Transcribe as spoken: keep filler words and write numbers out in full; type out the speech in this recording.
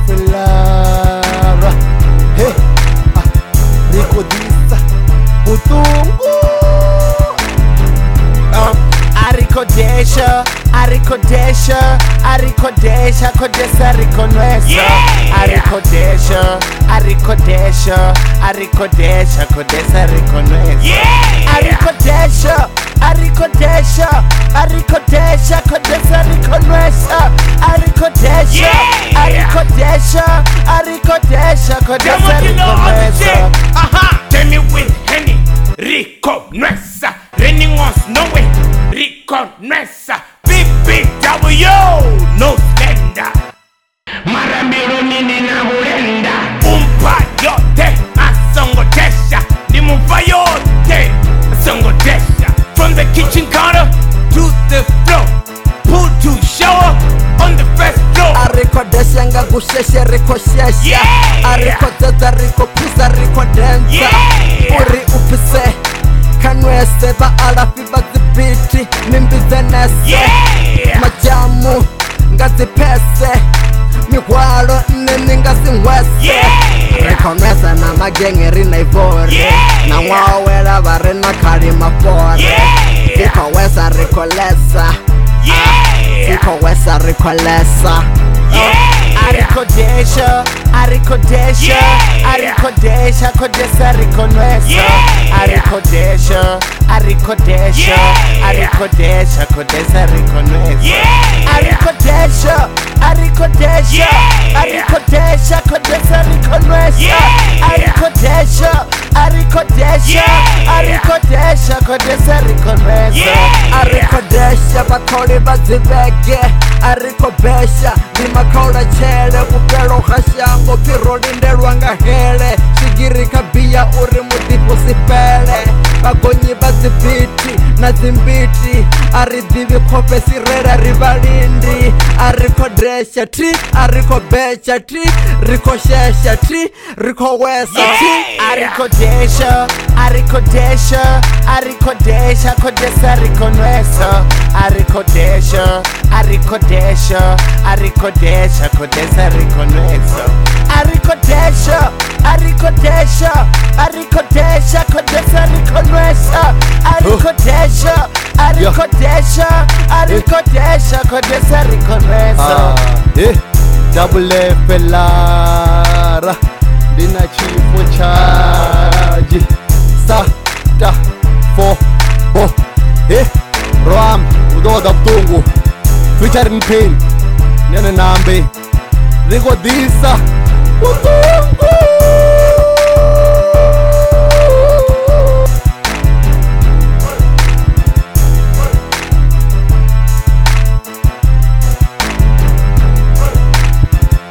Felara. Hey, ah, Rikodisa Butungu. uh, Arikodesha, Arikodesha, Arikodesha, Kodesa Rikonwesa. Arikodesha, Arikodesha, Arikodesha, Kodesa Rikonwesa. Arikodesha, Arikodesha, Arikodesha, Kodesa Rikonwesa. Arikodesha, Arikodesha, Arikodesha, Kodesa Rikonwesa. Aha, tell me with Henny, Rikonwesa. Raining on snowing, Rikonwesa. B B W, no slender. Marambiro nini na burenda. Umpa yote, asongo desha. Nimuva yote, asongo desha. From the kitchen counter to the floor, pool to shower on the first floor. Arikodesha nga gusheshe rikoshesha. Arikodeza rikopuza rikodenza. Uri upise kanwese ba alafi bazibiti nimbize nese. Majamu ngazipese mikwalo nini ngazingwese. Rikonwesa na magengeri na ivore na mwawela barena karima fore. Sikowesa rikolesa, sikowesa rikolesa. Arikodesha, Arikodesha, Arikodesha, Kodesa Rikonwesa. Arikodesha, Arikodesha, Arikodesha, Kodesa Rikonwesa. Arikodesha, Arikodesha, Arikodesha, Kodesa Rikonwesa. Arikodesha, Arikodesha, Arikodesha, Kodesa Rikonwesa. Arikodesha bakoli bazibege. Arikobesha nimakola chele upelo khashango pirolinde rwanga hele. Shigiri kabia uri mudipo sipele. Bagonyi bazibiti na zimbiti. Aridivi kope sirera rivalindi. Arikodesha tri, arikobesha tri, rikoshesha tri, rikowesa tri. Arikodesha, Arikodesha, Arikodesha, Kodesa Rikonwesa. Arikodesha, Arikodesha, Arikodesha, Kodesa Rikonwesa. Arikodesha, Arikodesha, Arikodesha, Kodesa Rikonwesa. Arikodesha, Arikodesha, Arikodesha, Kodesa Rikonwesa. Eh, double F Lara, Dina Chief Charge, Sa, Ta, Fo, Bo, Eh, Ram, Udoda Butungu, featuring Pain, Nene Nambe, Rikodisa Butungu.